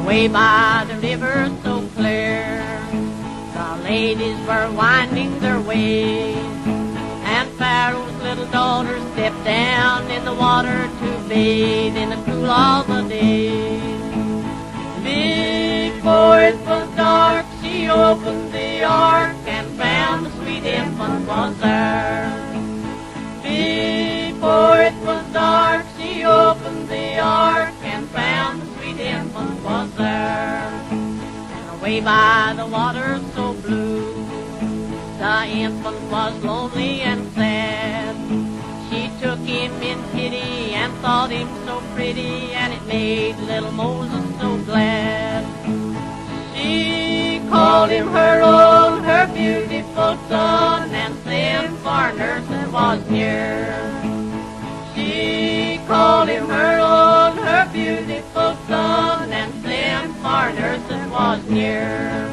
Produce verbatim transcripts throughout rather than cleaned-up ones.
Away by the river so clear, the ladies were winding their way, and Pharaoh's little daughter stepped down in the water to bathe in the cool of the day. Before it was dark, she opened the ark and found the sweet infant was there. Before it was dark, she opened the ark and found the sweet infant was there. And away by the water so blue, the infant was lonely and sad. She took him in pity and thought him so pretty, and it made little Moses so glad. She called him her own, her beautiful son, and sent for a nurse that was near. She called him her own, her beautiful son, and sent for a nurse that was near.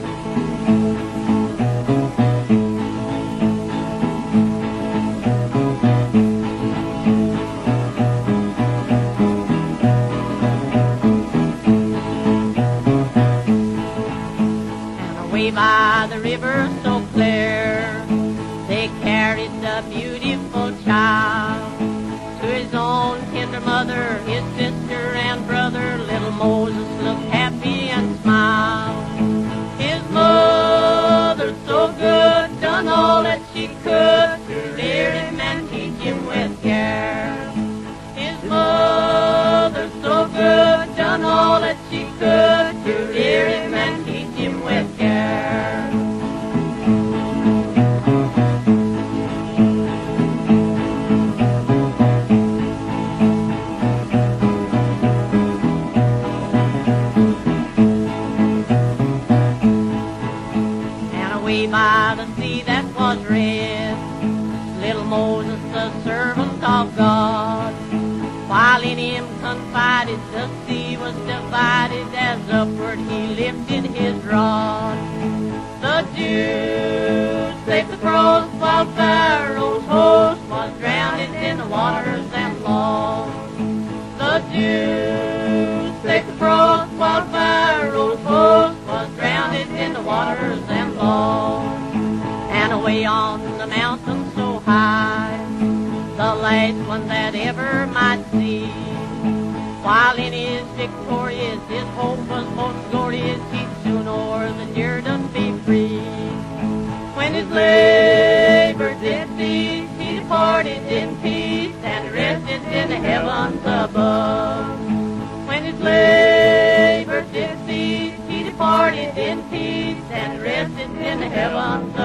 By the river so clear, they carried the beautiful child to his own tender mother, his sister and brother. Little Moses looked happy and smiled. His mother so good, done all that she could to rear him and teach him with care. His mother so good, done all that she could to rear him and teach him with care. By the sea that was red, little Moses, the servant of God, while in him confided, the sea was divided as upward he lifted his rod. The Jews saved the cross while Pharaoh's host was drowned in the waters and lost. The Jews saved the cross while Pharaoh's host was drowned in the waters and lost. And away on the mountain so high, the last one that ever might see, while in his victorious, his hope was most glorious, he'd soon o'er the Jordan be free. When his labor did cease, he departed in peace and rested in the heavens above. When his labor did cease, he departed in peace and rested in the heavens above.